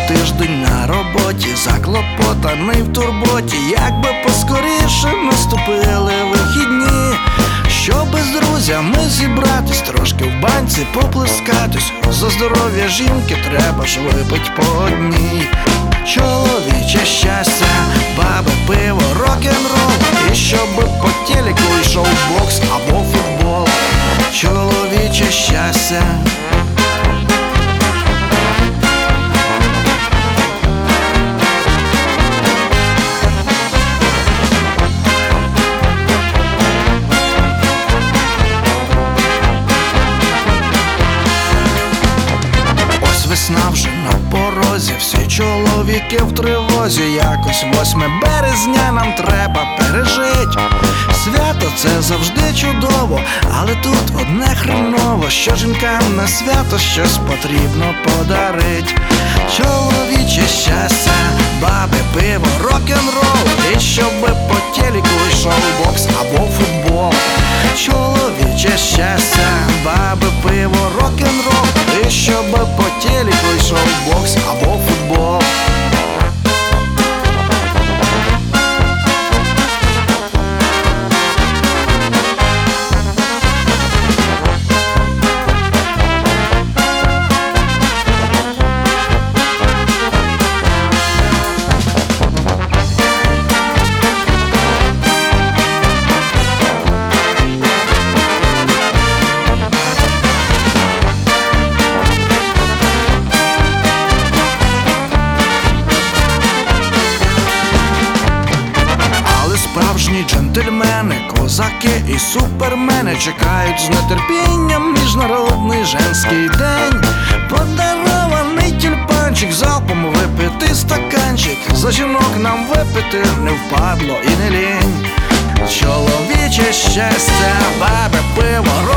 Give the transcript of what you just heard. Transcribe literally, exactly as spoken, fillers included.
тиждень на роботі, заклопотаний в турботі, якби поскоріше наступили вихідні, щоби з друзями зібратись, трошки в банці поплескатись. За здоров'я жінки треба ж випить по одній. Чоловіче щастя, баби, пиво, рок-н-рол, і щоби по телеку йшов бокс або футбол. Чоловіче щастя. Весна вже на порозі, всі чоловіки в тривозі. Якось восьме березня нам треба пережить. Свято це завжди чудово, але тут одне хреново, що жінкам на свято щось потрібно подарить. Чоловіче щастя, баби, пиво, рок-н-рол, і щоби по телеку йшов бокс або футбол. Чоловіче щастя, баби, пиво, рок-н-рол, і щоби по телеку йшов бокс або футбол. Справжні джентльмени, козаки і супермени чекають з нетерпінням міжнародний женський день. Подарований тюльпанчик, залпом випити стаканчик, за жінок нам випити не впадло і не лінь. Чоловіче щастя, баби, пиво,